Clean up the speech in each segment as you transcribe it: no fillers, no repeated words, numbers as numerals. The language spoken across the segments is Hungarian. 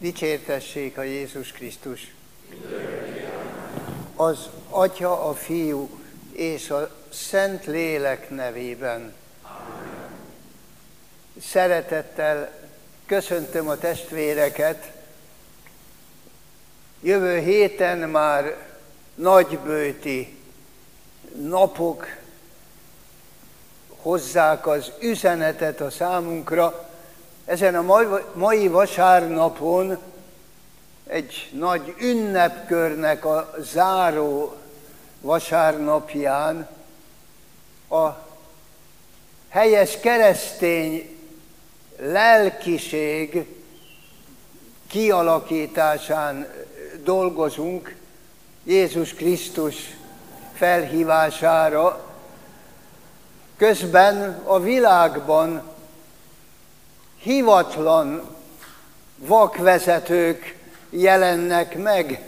Dicsértessék a Jézus Krisztus! Az Atya, a Fiú és a Szent Lélek nevében. Amen. Szeretettel köszöntöm a testvéreket. Jövő héten már nagybőti napok hozzák az üzenetet a számunkra. Ezen a mai vasárnapon egy nagy ünnepkörnek a záró vasárnapján a helyes keresztény lelkiség kialakításán dolgozunk Jézus Krisztus felhívására. Közben a világban hivatlan vakvezetők jelennek meg.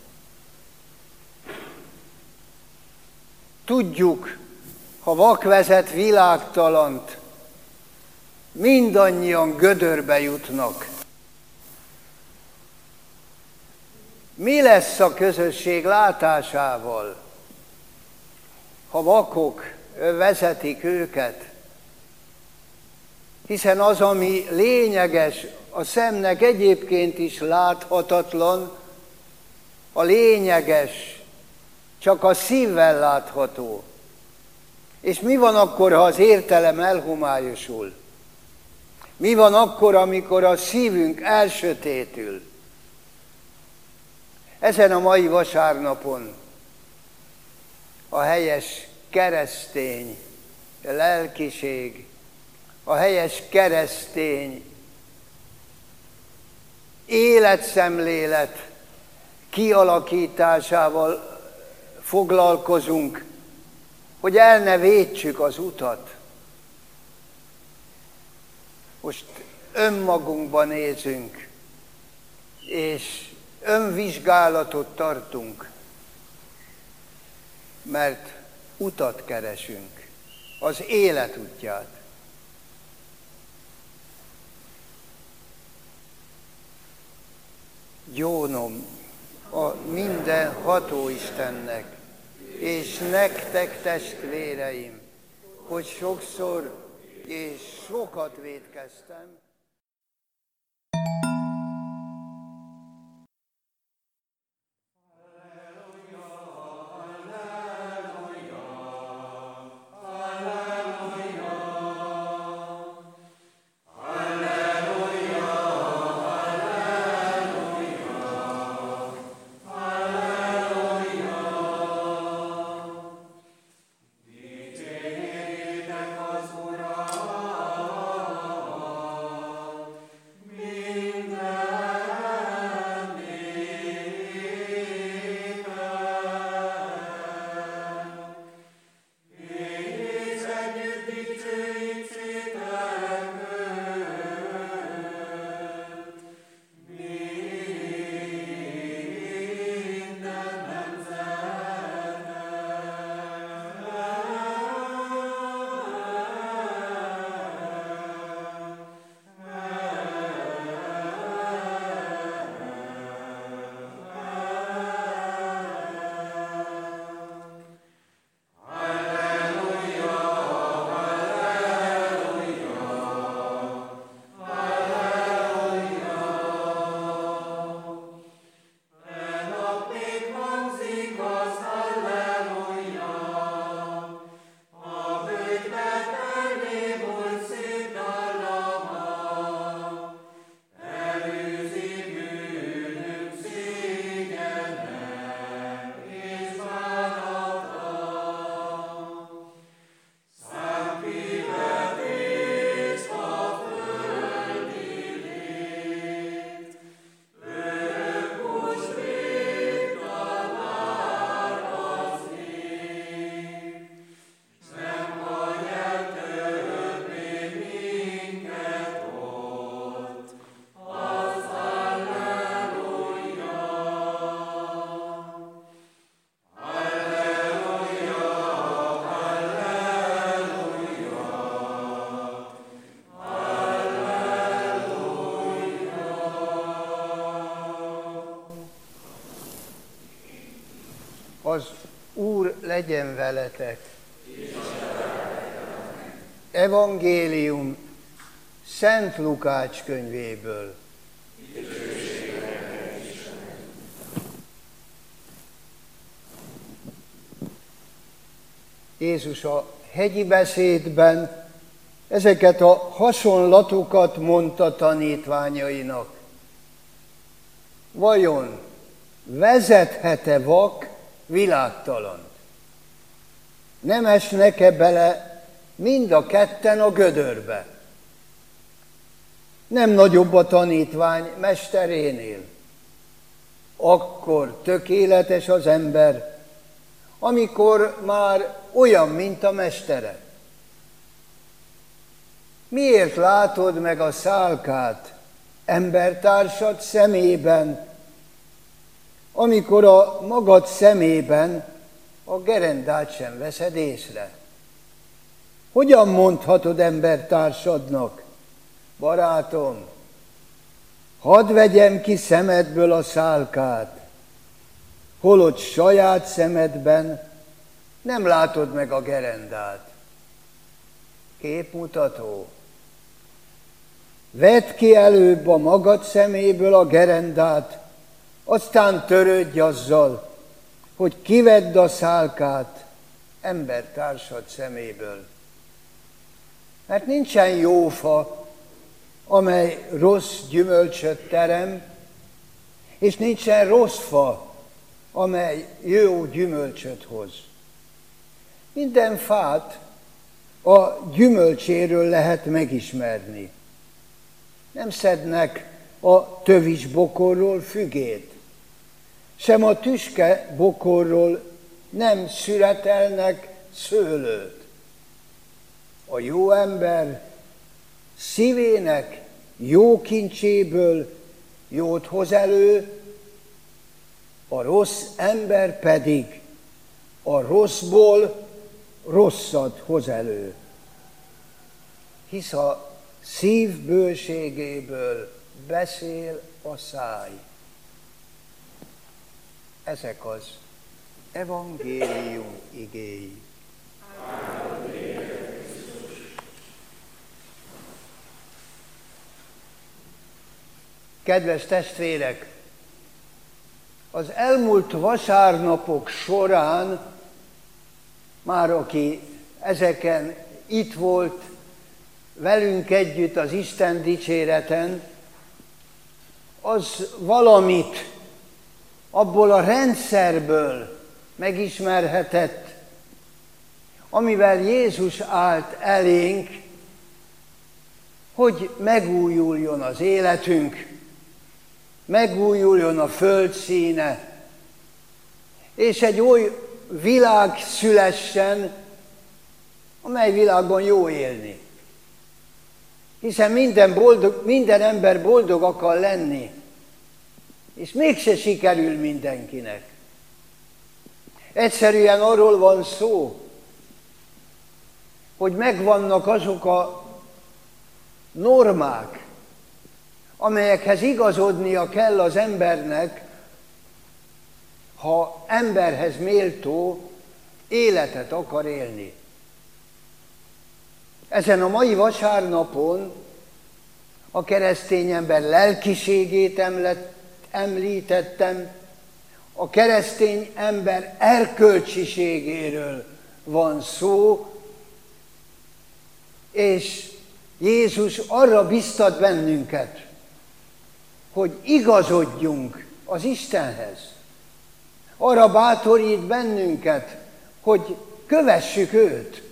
Tudjuk, ha vakvezet világtalant, mindannyian gödörbe jutnak. Mi lesz a közösség látásával, ha vakok vezetik őket? Hiszen az, ami lényeges, a szemnek egyébként is láthatatlan, a lényeges csak a szívvel látható. És mi van akkor, ha az értelem elhomályosul? Mi van akkor, amikor a szívünk elsötétül? Ezen a mai vasárnapon a helyes keresztény lelkiség, a helyes keresztény életszemlélet kialakításával foglalkozunk, hogy el ne vétsük az utat. Most önmagunkba nézünk, és önvizsgálatot tartunk, mert utat keresünk, az élet útját. Gyónom a mindenható Istennek, és nektek, testvéreim, hogy sokszor és sokat vétkeztem. Az Úr legyen veletek. Evangélium Szent Lukács könyvéből. Jézus a hegyi beszédben ezeket a hasonlatokat mondta tanítványainak. Vajon vezethet-e vak világtalant? Nem esnek-e bele mind a ketten a gödörbe? Nem nagyobb a tanítvány mesterénél? Akkor tökéletes az ember, amikor már olyan, mint a mestere. Miért látod meg a szálkát embertársad szemében, amikor a magad szemében a gerendát sem veszed észre? Hogyan mondhatod embertársadnak: barátom, hadd vegyem ki szemedből a szálkát, holott saját szemedben nem látod meg a gerendát? Képmutató. Vedd ki előbb a magad szeméből a gerendát, aztán törődj azzal, hogy kivedd a szálkát embertársad szeméből. Mert nincsen jó fa, amely rossz gyümölcsöt terem, és nincsen rossz fa, amely jó gyümölcsöt hoz. Minden fát a gyümölcséről lehet megismerni. Nem szednek a tövis bokorról fügét, sem a tüske bokorról nem szüretelnek szőlőt. A jó ember szívének jó kincséből jót hoz elő, a rossz ember pedig a rosszból rosszat hoz elő. Hisz a szív bőségéből beszél a száj. Ezek az evangélium igéi. Kedves testvérek! Az elmúlt vasárnapok során, már aki ezeken itt volt velünk együtt az Isten dicséreten, az valamit abból a rendszerből megismerhetett, amivel Jézus állt elénk, hogy megújuljon az életünk, megújuljon a föld színe, és egy oly világ szülessen, amely világban jó élni. Hiszen minden ember boldog akar lenni, és mégse sikerül mindenkinek. Egyszerűen arról van szó, hogy megvannak azok a normák, amelyekhez igazodnia kell az embernek, ha emberhez méltó életet akar élni. Ezen a mai vasárnapon a keresztény ember lelkiségét említettem, a keresztény ember erkölcsiségéről van szó, és Jézus arra biztat bennünket, hogy igazodjunk az Istenhez. Arra bátorít bennünket, hogy kövessük őt.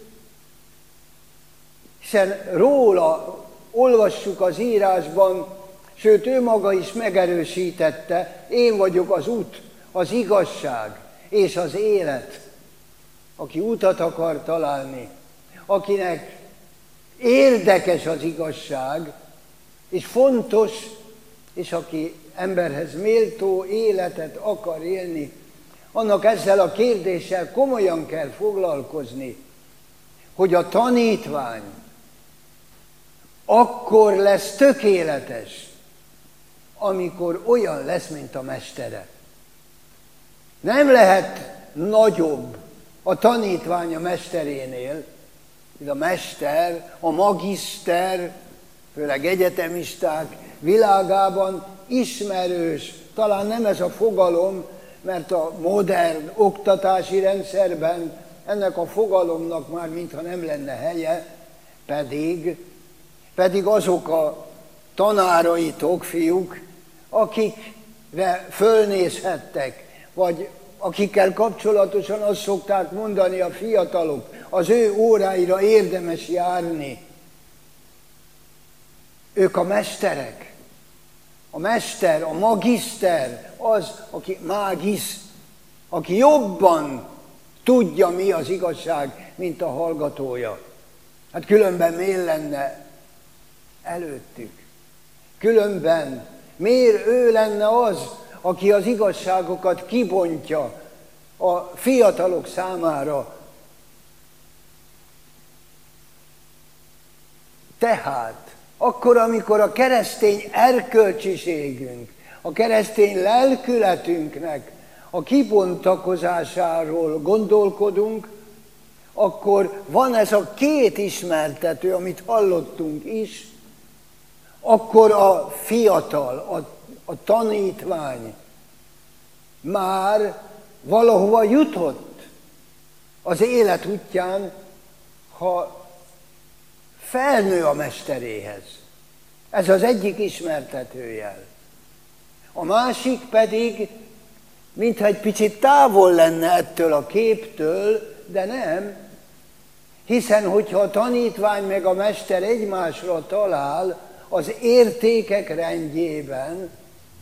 Hiszen róla olvassuk az írásban, sőt ő maga is megerősítette: én vagyok az út, az igazság és az élet. Aki utat akar találni, akinek érdekes az igazság, és fontos, és aki emberhez méltó életet akar élni, annak ezzel a kérdéssel komolyan kell foglalkozni, hogy a tanítvány akkor lesz tökéletes, amikor olyan lesz, mint a mestere. Nem lehet nagyobb a tanítvány a mesterénél. A mester, a magiszter, főleg egyetemisták világában ismerős. Talán nem ez a fogalom, mert a modern oktatási rendszerben ennek a fogalomnak már mintha nem lenne helye, pedig azok a tanáraitok, fiúk, akikre fölnézhettek, vagy akikkel kapcsolatosan azt szokták mondani a fiatalok, az ő óráira érdemes járni. Ők a mesterek. A mester, a magiszter, az, aki mágisz, aki jobban tudja, mi az igazság, mint a hallgatója. Hát különben miért lenne előttük? Különben miért ő lenne az, aki az igazságokat kibontja a fiatalok számára? Tehát, akkor, amikor a keresztény erkölcsiségünk, a keresztény lelkületünknek a kibontakozásáról gondolkodunk, akkor van ez a két ismertető, amit hallottunk is, akkor a fiatal, a tanítvány már valahova jutott az élet útján, ha felnő a mesteréhez. Ez az egyik ismertetőjel. A másik pedig, mintha egy picit távol lenne ettől a képtől, de nem, hiszen hogyha a tanítvány meg a mester egymásra talál az értékek rendjében,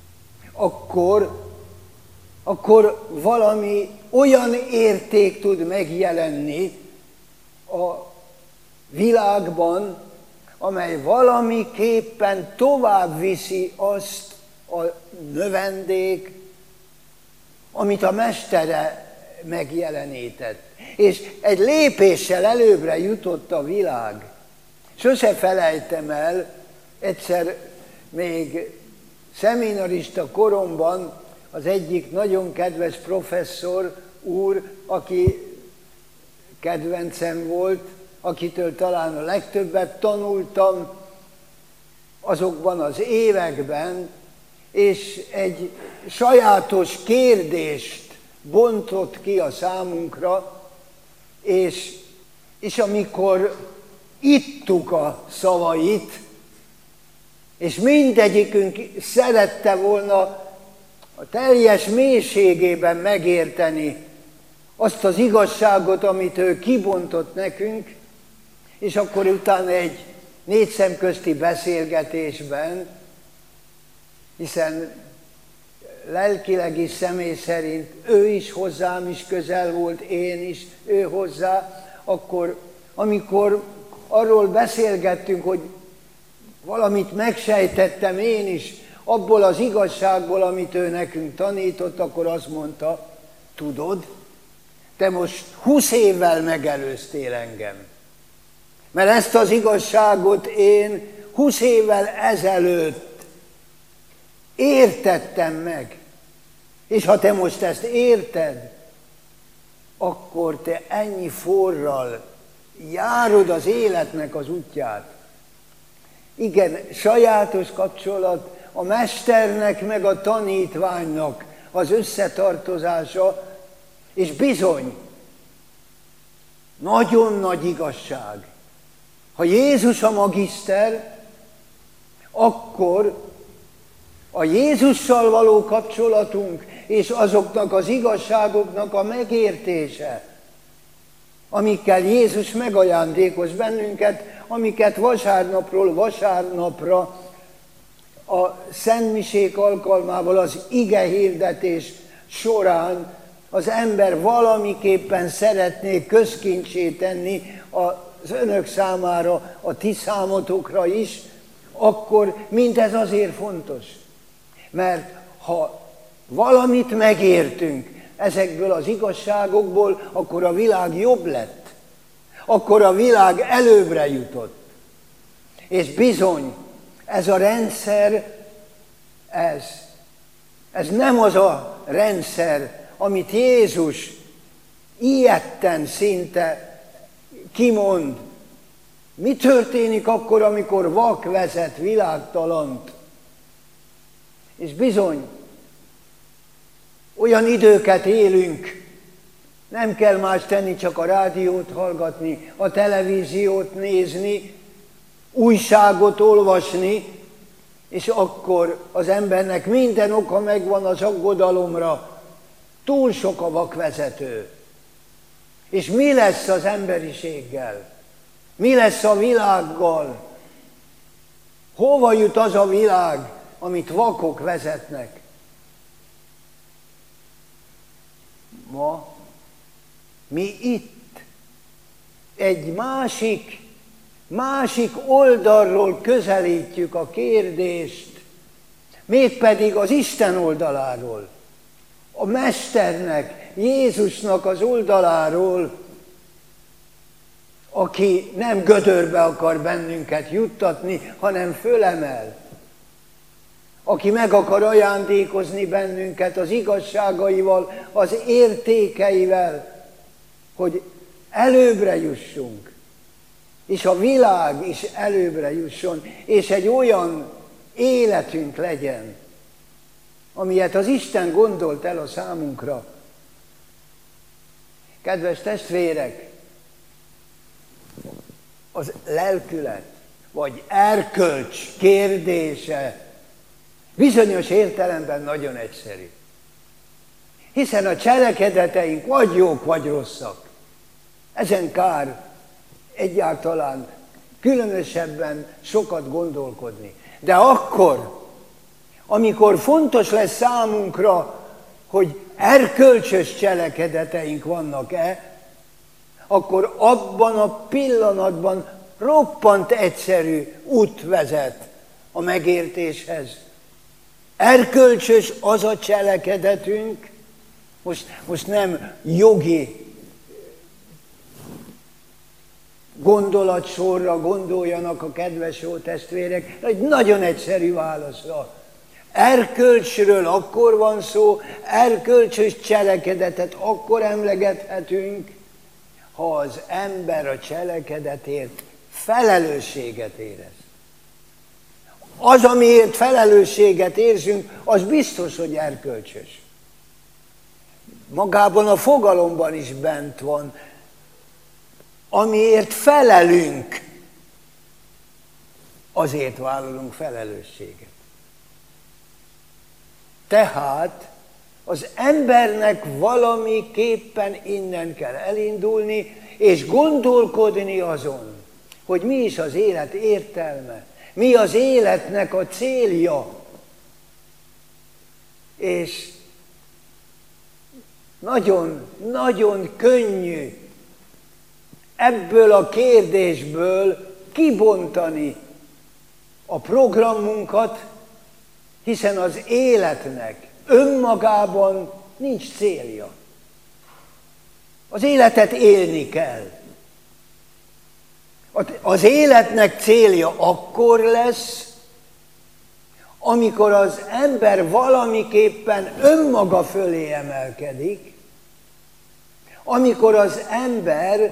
akkor valami olyan érték tud megjelenni a világban, amely valamiképpen tovább viszi azt a növendék, amit a mestere megjelenített. És egy lépéssel előbbre jutott a világ. Sose felejtem el, egyszer még szeminarista koromban az egyik nagyon kedves professzor úr, aki kedvencem volt, akitől talán a legtöbbet tanultam azokban az években, és egy sajátos kérdést bontott ki a számunkra, és amikor ittuk a szavait, és mindegyikünk szerette volna a teljes mélységében megérteni azt az igazságot, amit ő kibontott nekünk, és akkor utána egy négy szemközti beszélgetésben, hiszen lelkileg is, személy szerint ő is hozzám is közel volt, én is ő hozzá, akkor amikor arról beszélgettünk, hogy valamit megsejtettem én is abból az igazságból, amit ő nekünk tanított, akkor azt mondta, tudod, te most 20 évvel megelőztél engem. Mert ezt az igazságot én 20 évvel ezelőtt értettem meg. És ha te most ezt érted, akkor te ennyi forral járod az életnek az útját. Igen, sajátos kapcsolat a mesternek meg a tanítványnak az összetartozása, és bizony, nagyon nagy igazság. Ha Jézus a magiszter, akkor a Jézussal való kapcsolatunk és azoknak az igazságoknak a megértése, amikkel Jézus megajándékoz bennünket, amiket vasárnapról vasárnapra a szentmisék alkalmával az igehirdetés során az ember valamiképpen szeretné közkincsé tenni az önök számára, a ti számotokra is, akkor mindez azért fontos. Mert ha valamit megértünk ezekből az igazságokból, akkor a világ jobb lett. Akkor a világ előbbre jutott. És bizony, ez a rendszer, ez nem az a rendszer, amit Jézus ijedten szinte kimond, mi történik akkor, amikor vak vezet világtalant. És bizony, olyan időket élünk, nem kell más tenni, csak a rádiót hallgatni, a televíziót nézni, újságot olvasni, és akkor az embernek minden oka megvan az aggodalomra. Túl sok a vakvezető. És mi lesz az emberiséggel? Mi lesz a világgal? Hova jut az a világ, amit vakok vezetnek? Ma mi itt egy másik oldalról közelítjük a kérdést, mégpedig az Isten oldaláról, a Mesternek, Jézusnak az oldaláról, aki nem gödörbe akar bennünket juttatni, hanem fölemel, aki meg akar ajándékozni bennünket az igazságaival, az értékeivel, hogy előbbre jussunk, és a világ is előbbre jusson, és egy olyan életünk legyen, amilyet az Isten gondolt el a számunkra. Kedves testvérek, az lelkület, vagy erkölcs kérdése bizonyos értelemben nagyon egyszerű. Hiszen a cselekedeteink vagy jók, vagy rosszak. Ezen kár egyáltalán különösebben sokat gondolkodni. De akkor, amikor fontos lesz számunkra, hogy erkölcsös cselekedeteink vannak-e, akkor abban a pillanatban roppant egyszerű út vezet a megértéshez. Erkölcsös az a cselekedetünk, most nem jogi gondolatsorra gondoljanak a kedves jó testvérek, egy nagyon egyszerű válaszra. Erkölcsről akkor van szó, erkölcsös cselekedetet akkor emlegethetünk, ha az ember a cselekedetért felelősséget érez. Az, amiért felelősséget érzünk, az biztos, hogy erkölcsös. Magában a fogalomban is bent van, amiért felelünk, azért vállalunk felelősséget. Tehát az embernek valamiképpen innen kell elindulni, és gondolkodni azon, hogy mi is az élet értelme, mi az életnek a célja. És nagyon könnyű ebből a kérdésből kibontani a programunkat, hiszen az életnek önmagában nincs célja. Az életet élni kell. Az életnek célja akkor lesz, amikor az ember valamiképpen önmaga fölé emelkedik, amikor az ember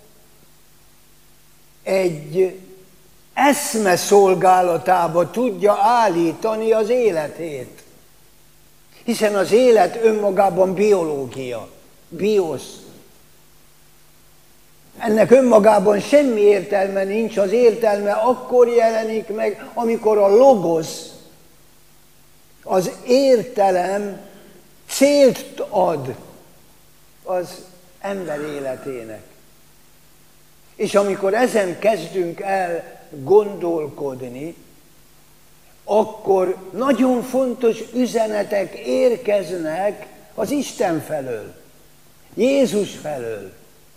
egy eszme szolgálatába tudja állítani az életét. Hiszen az élet önmagában biológia, biosz. Ennek önmagában semmi értelme nincs, az értelme akkor jelenik meg, amikor a logosz, az értelem célt ad az ember életének. És amikor ezen kezdünk el gondolkodni, akkor nagyon fontos üzenetek érkeznek az Isten felől, Jézus felől.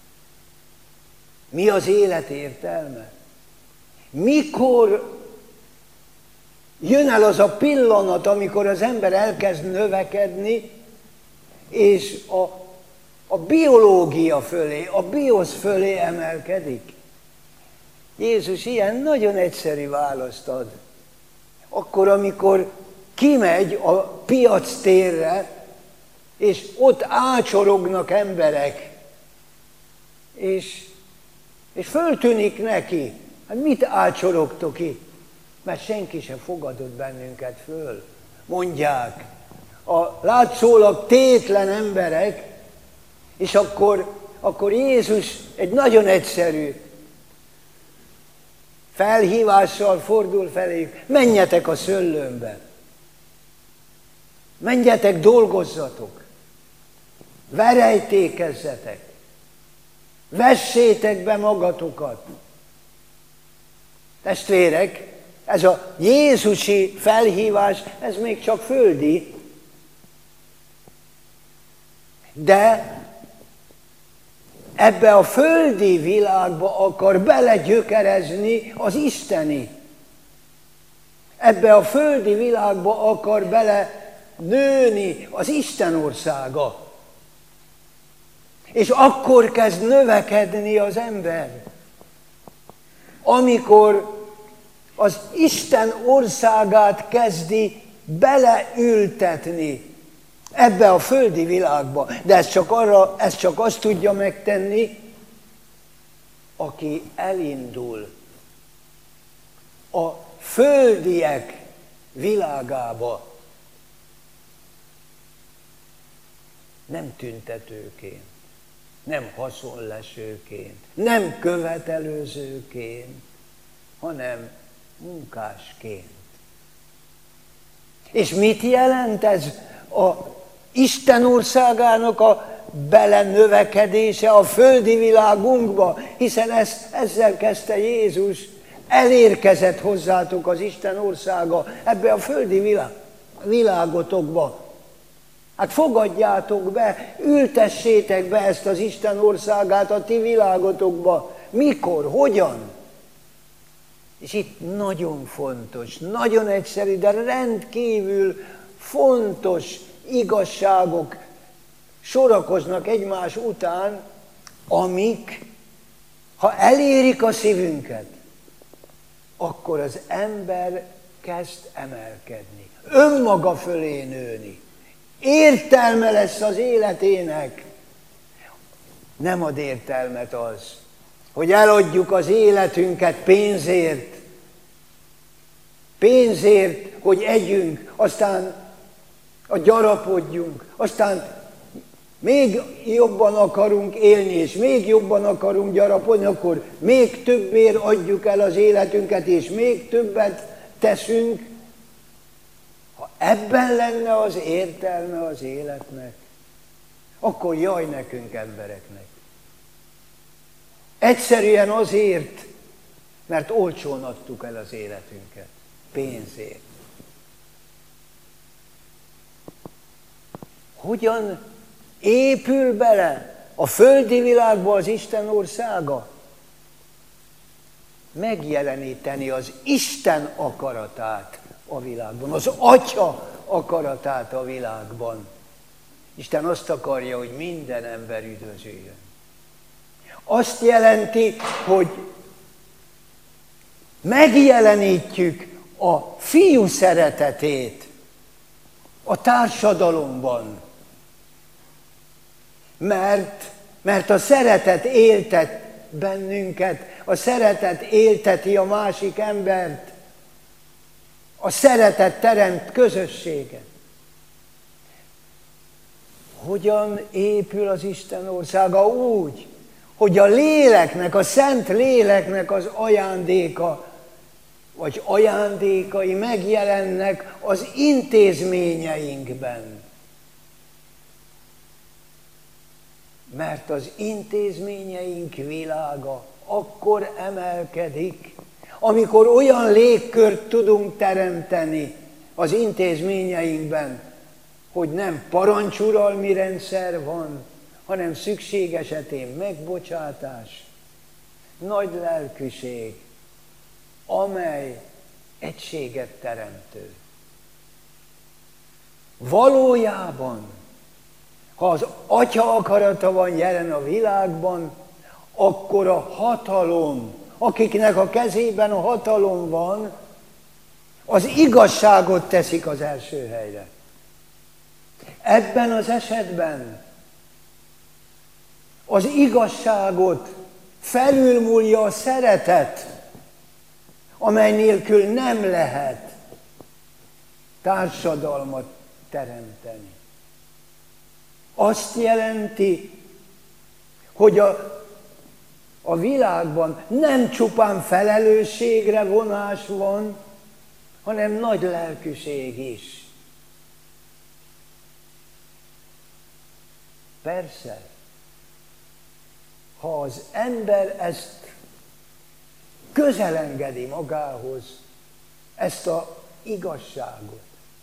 Mi az élet értelme? Mikor jön el az a pillanat, amikor az ember elkezd növekedni, és a biológia fölé, a biosz fölé emelkedik? Jézus ilyen nagyon egyszerű választ ad. Akkor, amikor kimegy a piactérre, és ott ácsorognak emberek, és föltűnik neki, hát mit ácsorogtok itt? Mert senki sem fogadott bennünket föl. Mondják a látszólag tétlen emberek, és akkor Jézus egy nagyon egyszerű felhívással fordul feléjük. Menjetek a szöllőmbe. Menjetek, dolgozzatok. Verejtékezzetek. Vessétek be magatokat. Testvérek, ez a jézusi felhívás, ez még csak földi, de ebbe a földi világba akar belegyökerezni az isteni. Ebbe a földi világba akar bele nőni az Isten országa. És akkor kezd növekedni az ember, amikor az Isten országát kezdi beleültetni ebbe a földi világba. De ez csak azt tudja megtenni, aki elindul a földiek világába. Nem tüntetőként, nem haszonlesőként, nem követelőzőként, hanem munkásként. És mit jelent ez a Isten országának a belenövekedése a földi világunkba? Hiszen ezzel kezdte Jézus, elérkezett hozzátok az Isten országa ebbe a földi világotokba. Hát fogadjátok be, ültessétek be ezt az Isten országát a ti világotokba. Mikor, hogyan? És itt nagyon fontos, nagyon egyszerű, de rendkívül fontos igazságok sorakoznak egymás után, amik, ha elérik a szívünket, akkor az ember kezd emelkedni, önmaga fölé nőni. Értelme lesz az életének. Nem ad értelmet az, hogy eladjuk az életünket pénzért, hogy együnk, aztán gyarapodjunk, aztán még jobban akarunk élni, és még jobban akarunk gyarapodni, akkor még többért adjuk el az életünket, és még többet teszünk. Ha ebben lenne az értelme az életnek, akkor jaj nekünk embereknek. Egyszerűen azért, mert olcsón adtuk el az életünket, pénzért. Hogyan épül bele a földi világba az Isten országa? Megjeleníteni az Isten akaratát a világban, az Atya akaratát a világban. Isten azt akarja, hogy minden ember üdvözüljön. Azt jelenti, hogy megjelenítjük a fiú szeretetét a társadalomban. Mert a szeretet éltet bennünket, a szeretet élteti a másik embert, a szeretet teremt közösséget. Hogyan épül az Isten országa? Úgy, hogy a léleknek, a szent léleknek az ajándéka, vagy ajándékai megjelennek az intézményeinkben. Mert az intézményeink világa akkor emelkedik, amikor olyan légkört tudunk teremteni az intézményeinkben, hogy nem parancsuralmi rendszer van, hanem szükség esetén megbocsátás, nagy lelkűség, amely egységet teremtő. Valójában, ha az Atya akarata van jelen a világban, akkor a hatalom, akiknek a kezében a hatalom van, az igazságot teszik az első helyre. Ebben az esetben az igazságot felülmúlja a szeretet, amely nélkül nem lehet társadalmat teremteni. Azt jelenti, hogy a világban nem csupán felelősségre vonás van, hanem nagy lelkűség is. Persze, ha az ember ezt közelengedi magához, ezt az igazságot,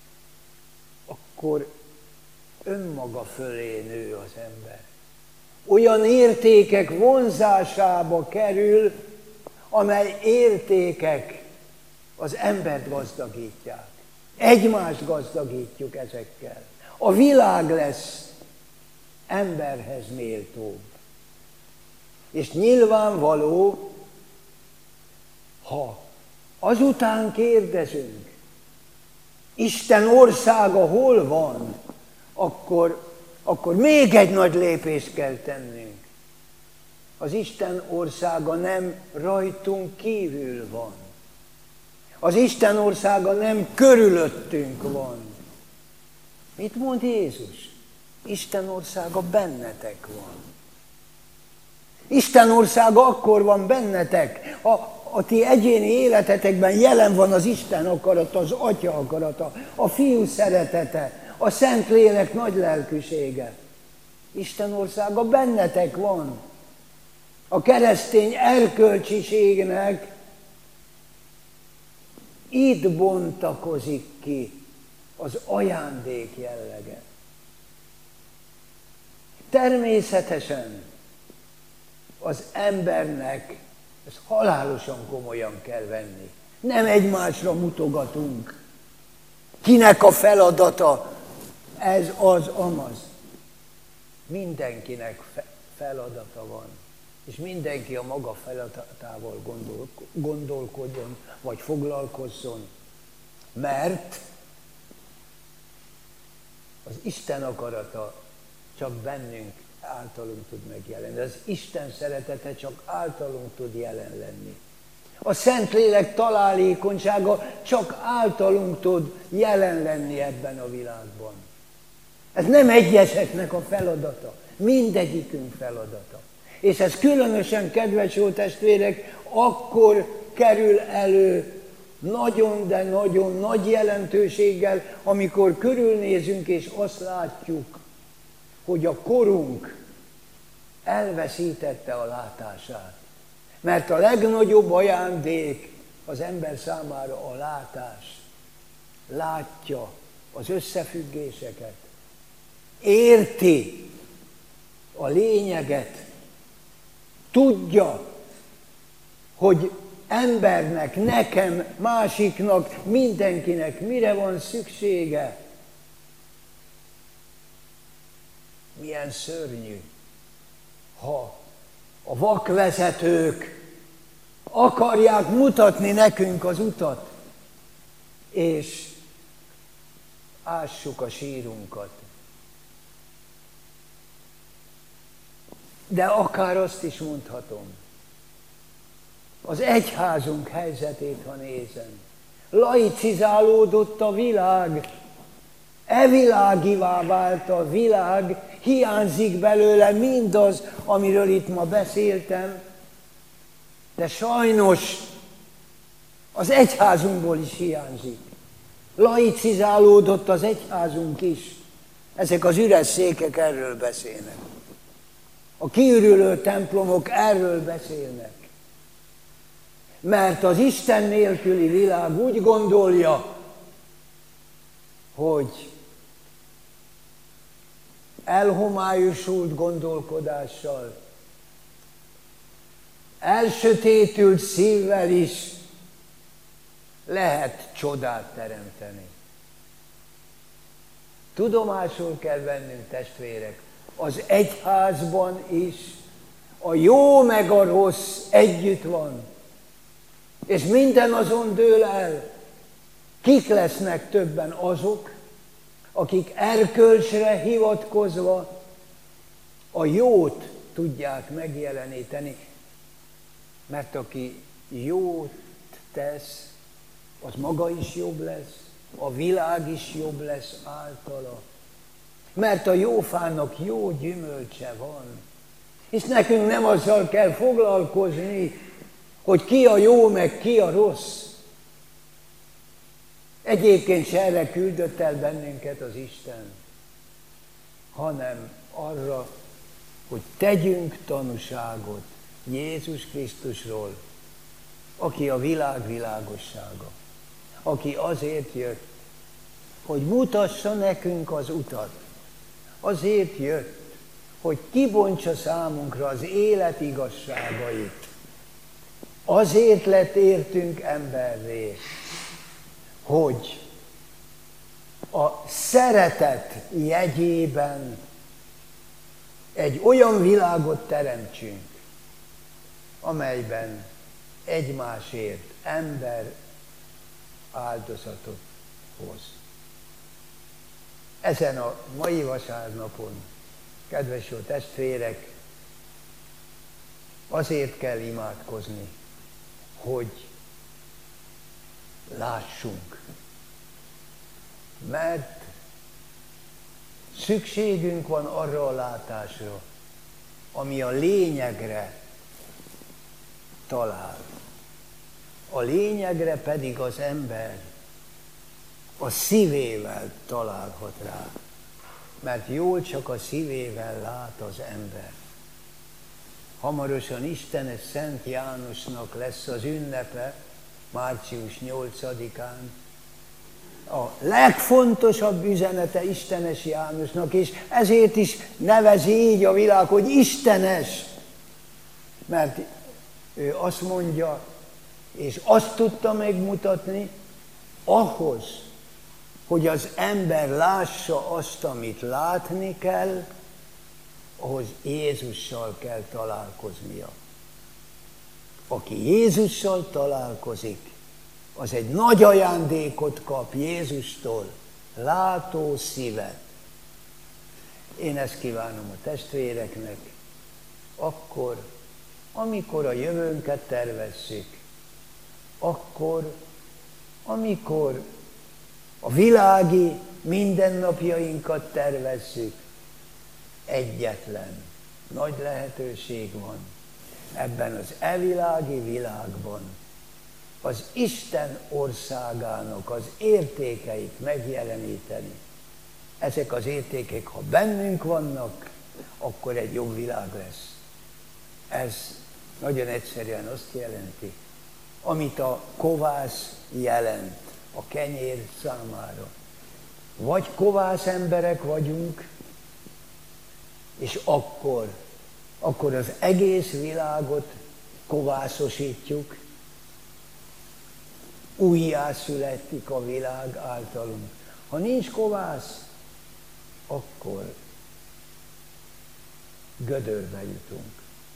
akkor önmaga fölé nő az ember. Olyan értékek vonzásába kerül, amely értékek az embert gazdagítják. Egymást gazdagítjuk ezekkel. A világ lesz emberhez méltóbb. És nyilvánvaló, ha azután kérdezünk, Isten országa hol van, akkor még egy nagy lépést kell tennünk. Az Isten országa nem rajtunk kívül van. Az Isten országa nem körülöttünk van. Mit mond Jézus? Isten országa bennetek van. Isten országa akkor van bennetek, a ti egyéni életetekben jelen van az Isten akarata, az Atya akarata, a Fiú szeretete, a Szentlélek nagy lelkűsége. Isten országa bennetek van. A keresztény erkölcsiségnek itt bontakozik ki az ajándék jellege. Természetesen az embernek ezt halálosan komolyan kell venni. Nem egymásra mutogatunk. Kinek a feladata? Ez az, amaz. Mindenkinek feladata van. És mindenki a maga feladatával gondolkodjon, vagy foglalkozzon. Mert az Isten akarata csak bennünk, általunk tud megjelenni. Az Isten szeretete csak általunk tud jelen lenni. A Szentlélek találékonysága csak általunk tud jelen lenni ebben a világban. Ez nem egyeseknek a feladata, mindegyikünk feladata. És ez különösen, kedves jó testvérek, akkor kerül elő nagyon, de nagyon nagy jelentőséggel, amikor körülnézünk és azt látjuk, hogy a korunk elveszítette a látását. Mert a legnagyobb ajándék az ember számára a látás. Látja az összefüggéseket, érti a lényeget, tudja, hogy embernek, nekem, másiknak, mindenkinek mire van szüksége. Milyen szörnyű, ha a vakvezetők akarják mutatni nekünk az utat, és ássuk a sírunkat. De akár azt is mondhatom, az egyházunk helyzetét, ha nézem, laicizálódott a világ, evilágivá vált a világ, hiányzik belőle mindaz, amiről itt ma beszéltem, de sajnos az egyházunkból is hiányzik. Laicizálódott az egyházunk is. Ezek az üres székek erről beszélnek. A kiürülő templomok erről beszélnek. Mert az Isten nélküli világ úgy gondolja, hogy elhomályosult gondolkodással, elsötétült szívvel is lehet csodát teremteni. Tudomásul kell vennünk, testvérek, az egyházban is a jó meg a rossz együtt van. És minden azon dől el, kik lesznek többen azok, akik erkölcsre hivatkozva a jót tudják megjeleníteni, mert aki jót tesz, az maga is jobb lesz, a világ is jobb lesz általa. Mert a jó fának jó gyümölcse van. És nekünk nem azzal kell foglalkozni, hogy ki a jó, meg ki a rossz. Egyébként se erre küldött el bennünket az Isten, hanem arra, hogy tegyünk tanúságot Jézus Krisztusról, aki a világ világossága, aki azért jött, hogy mutassa nekünk az utat. Azért jött, hogy kibontsa számunkra az élet igazságait. Azért lett értünk emberré, hogy a szeretet jegyében egy olyan világot teremtsünk, amelyben egymásért ember áldozatot hoz. Ezen a mai vasárnapon, kedves jó testvérek, azért kell imádkozni, hogy lássunk. Mert szükségünk van arra a látásra, ami a lényegre talál. A lényegre pedig az ember a szívével találhat rá. Mert jól csak a szívével lát az ember. Hamarosan Istenes Szent Jánosnak lesz az ünnepe, március 8-án. A legfontosabb üzenete Istenes Jánosnak, és ezért is nevezi így a világ, hogy Istenes. Mert ő azt mondja, és azt tudta megmutatni, ahhoz, hogy az ember lássa azt, amit látni kell, ahhoz Jézussal kell találkoznia. Aki Jézussal találkozik, az egy nagy ajándékot kap Jézustól, látó szívet. Én ezt kívánom a testvéreknek, akkor, amikor a jövőnket tervezzük, akkor, amikor a világi mindennapjainkat tervezzük, egyetlen nagy lehetőség van ebben az evilági világban, az Isten országának az értékeit megjeleníteni. Ezek az értékek, ha bennünk vannak, akkor egy jobb világ lesz. Ez nagyon egyszerűen azt jelenti, amit a kovász jelent a kenyér számára. Vagy kovász emberek vagyunk, és akkor az egész világot kovászosítjuk, újjászületik a világ általunk. Ha nincs kovász, akkor gödörbe jutunk.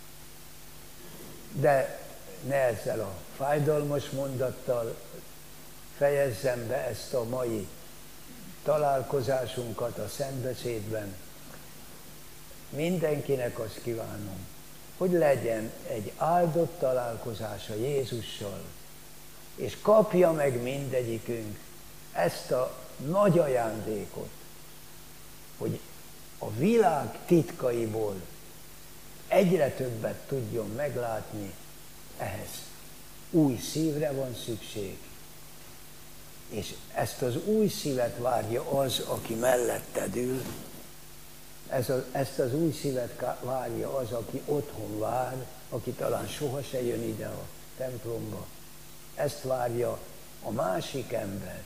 De ne ezzel a fájdalmas mondattal fejezzem be ezt a mai találkozásunkat a szentbeszédben. Mindenkinek azt kívánom, hogy legyen egy áldott találkozása Jézussal, és kapja meg mindegyikünk ezt a nagy ajándékot, hogy a világ titkaiból egyre többet tudjon meglátni, ehhez új szívre van szükség. És ezt az új szívet várja az, aki melletted ül, ezt az új szívet várja az, aki otthon vár, aki talán soha se jön ide a templomba. Ezt várja a másik ember.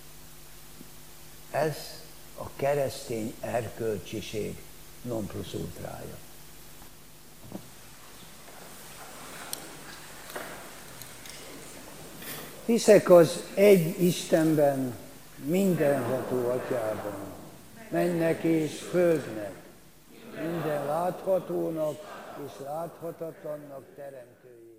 Ez a keresztény erkölcsiség non plus ultrája. Hiszek az egy Istenben, mindenható Atyában, mennek és földnek, minden láthatónak és láthatatlannak teremtőjében.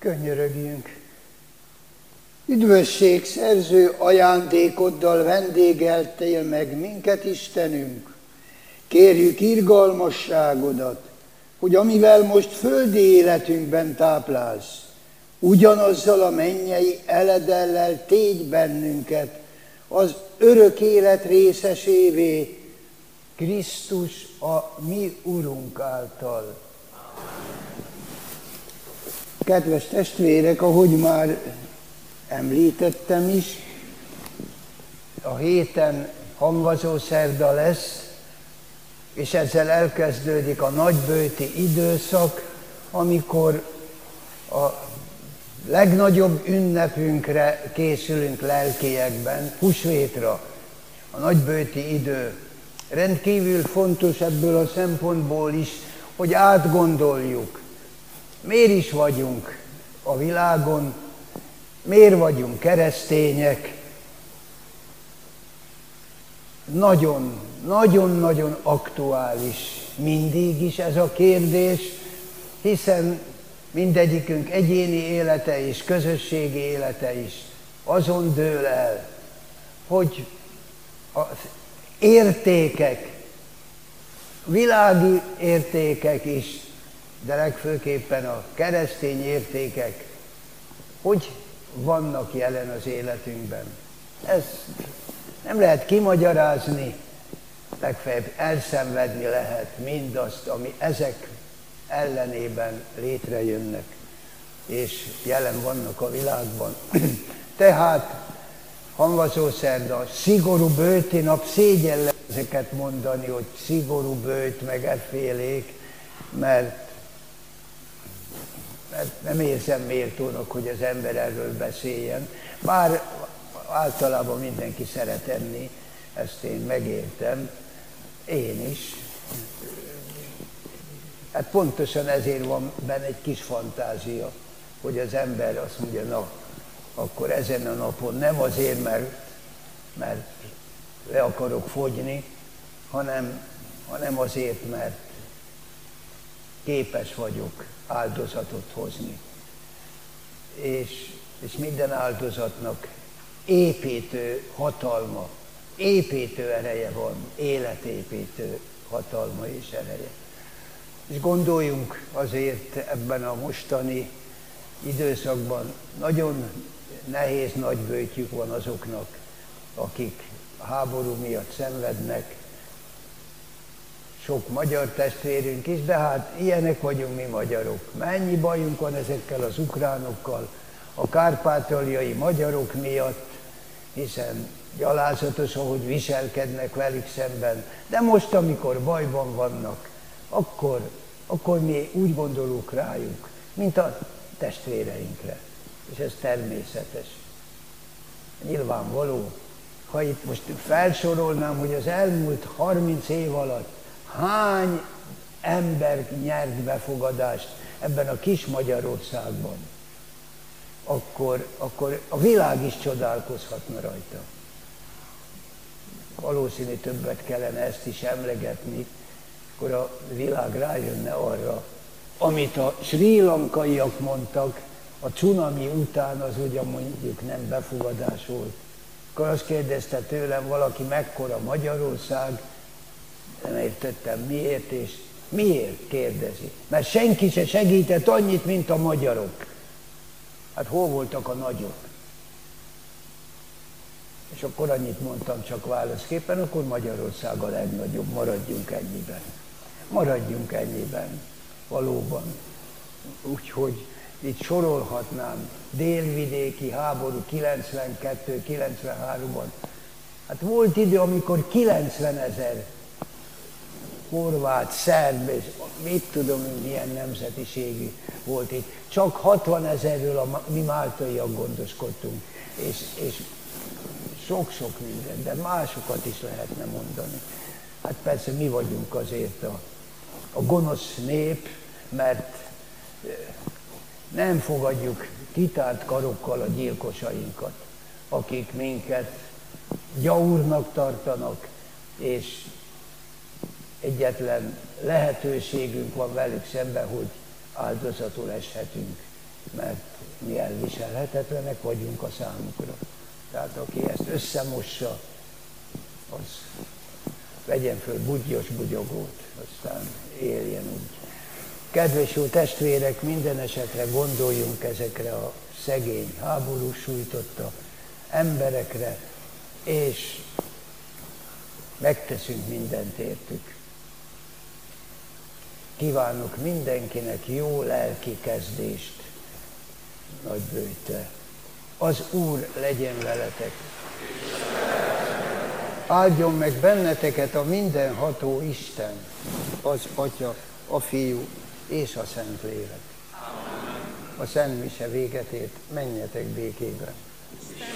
Könyörögjünk. Üdvösség szerző ajándékoddal vendégeltél meg minket, Istenünk. Kérjük irgalmasságodat, hogy amivel most földi életünkben táplálsz, ugyanazzal a mennyei eledellel tégy bennünket az örök élet részesévé, Krisztus a mi Urunk által. Kedves testvérek, ahogy már említettem is, a héten hamvazószerda lesz, és ezzel elkezdődik a nagyböjti időszak, amikor a legnagyobb ünnepünkre készülünk lelkiekben, húsvétra. A nagyböjti idő rendkívül fontos ebből a szempontból is, hogy átgondoljuk, miért is vagyunk a világon, miért vagyunk keresztények. Nagyon-nagyon aktuális mindig is ez a kérdés, hiszen mindegyikünk egyéni élete és közösségi élete is azon dől el, hogy az értékek, világi értékek is, de legfőképpen a keresztény értékek, hogy vannak jelen az életünkben. Ezt nem lehet kimagyarázni, legfeljebb elszenvedni lehet mindazt, ami ezek ellenében létrejönnek, és jelen vannak a világban. Tehát hamvazószerda, szigorú böjti nap, szégyellem ezeket mondani, hogy szigorú böjt, meg effélék, mert nem érzem méltónak, hogy az ember erről beszéljen. Bár általában mindenki szeret enni, ezt én megértem, én is. Hát pontosan ezért van benne egy kis fantázia, hogy az ember azt mondja, na, akkor ezen a napon nem azért, mert le akarok fogyni, hanem azért, mert képes vagyok áldozatot hozni. És minden áldozatnak építő hatalma, építő ereje van, életépítő hatalma és ereje. És gondoljunk azért ebben a mostani időszakban, nagyon nehéz nagyböjtjük van azoknak, akik háború miatt szenvednek. Sok magyar testvérünk is, de hát ilyenek vagyunk mi magyarok. Mennyi bajunk van ezekkel az ukránokkal, a kárpátaljai magyarok miatt, hiszen gyalázatos, ahogy viselkednek velük szemben. De most, amikor bajban vannak, akkor mi úgy gondolunk rájuk, mint a testvéreinkre. És ez természetes. Nyilvánvaló, ha itt most felsorolnám, hogy az elmúlt 30 év alatt hány ember nyert befogadást ebben a kis Magyarországban, akkor a világ is csodálkozhatna rajta. Valószínű többet kellene ezt is emlegetni, akkor a világ rájönne arra, amit a srí lankaiak mondtak, a cunami után az ugyan mondjuk nem befogadás volt. Akkor azt kérdezte tőlem valaki, mekkora Magyarország, nem értettem miért, és miért kérdezi. Mert senki se segített annyit, mint a magyarok. Hát hol voltak a nagyok? És akkor annyit mondtam csak válaszképpen, akkor Magyarország a legnagyobb, maradjunk ennyiben. Maradjunk ennyiben, valóban. Úgyhogy itt sorolhatnám, délvidéki háború 92-93-ban. Hát volt idő, amikor 90 000 horvát, szerb, és mit tudom, milyen nemzetiségű volt itt. Csak 60 000-ről mi máltaiak gondoskodtunk, és sok-sok minden, de másokat is lehetne mondani. Hát persze mi vagyunk azért a gonosz nép, mert nem fogadjuk kitárt karokkal a gyilkosainkat, akik minket gyaurnak tartanak, és egyetlen lehetőségünk van velük szemben, hogy áldozatul eshetünk, mert mi elviselhetetlenek vagyunk a számukra. Tehát aki ezt összemossa, az vegyen föl budgyos bugyogót, aztán éljen úgy. Kedves jó testvérek, minden esetre gondoljunk ezekre a szegény, háború sújtotta emberekre, és megteszünk mindent értük. Kívánok mindenkinek jó lelki kezdést Nagybőjtre. Az Úr legyen veletek. Áldjon meg benneteket a mindenható Isten, az Atya, a Fiú és a Szentlélek. A Szent Mise véget ért, menjetek békében.